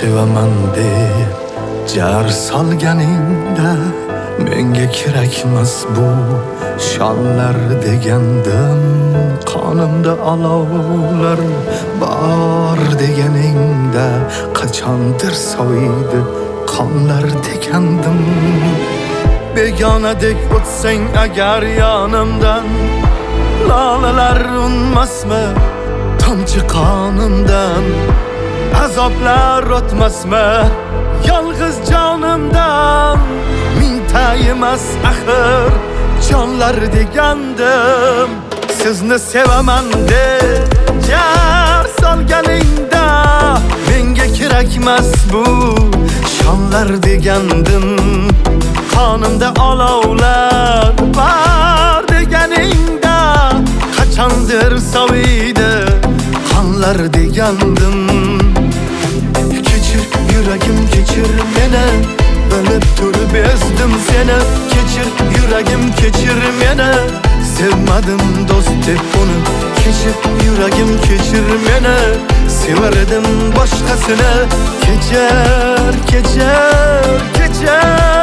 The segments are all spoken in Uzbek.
sevaman deb jar solganingda menga kerakmas bu shonlar degandim. Qonimda olovlar bor deganingda qachondir soviydi qonlar degandim. Begonadek o'tsang agar yonimdan, lolalar unmasmi tomchi qonimdan? Azoblar o'tmasmi yolg'iz jonimdan? Mingta emas axir jonlar degandim. Sizni sevaman deb jar solganingda menga kerakmas bu shonlar degandim. Qonimda olovlar bor deganingda qachondir soviydi qonlar degandim. Kechir yuragim, kechir meni, bilib turib ezdim seni. Kechir yuragim, kechir meni, sevmadim do'st deb uni. Kechir yuragim, kechir meni, sevar edim boshqasini. Kechir, kechir, kechir.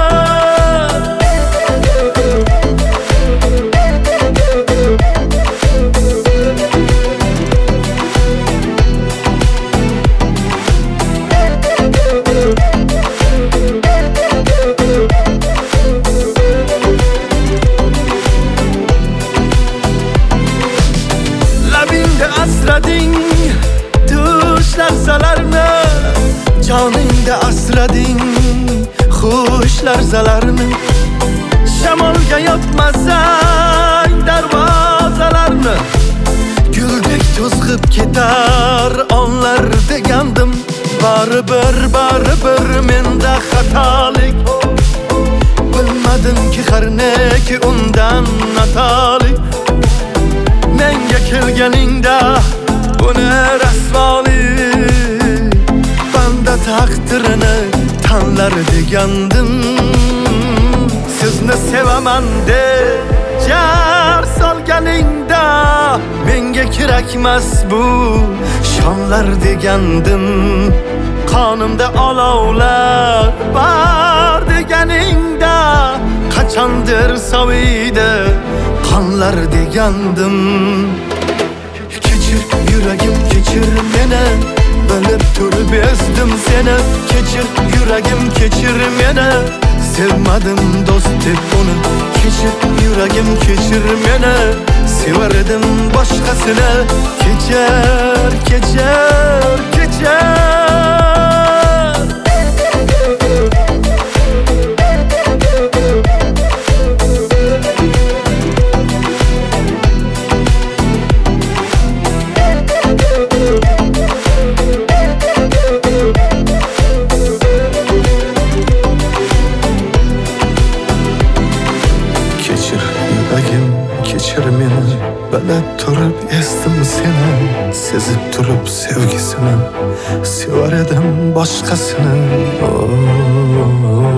Asrading tush lahzalarni, joningda asrading xush lahzalarni. Shamolga yopmasang darvozalarni, guldek to'zg'ib ketar onlar degandim. Baribir menda xatolik, bilmadimki har neki undan natolik. Menga kelganingda buni rasvolik, banda taqdirini tanlar degandim. Sizni sevaman deb jar solganingda menga kerakmas bu shonlar degandim. Qonimda olovlar bor deganingda qachondir soviydi qonlar degandim. Kechir yuragim, kechir meni, bilib turib ezdim seni. Kechir yuragim, kechir meni, sevmadim do'st deb uni. Kechir yuragim, kechir meni, sevar edim boshqasini. Kechir, kechir, kechir. Kechir meni, bilib turib ezdim seni. Sezib turib sevgisini, sevar edim boshqasini.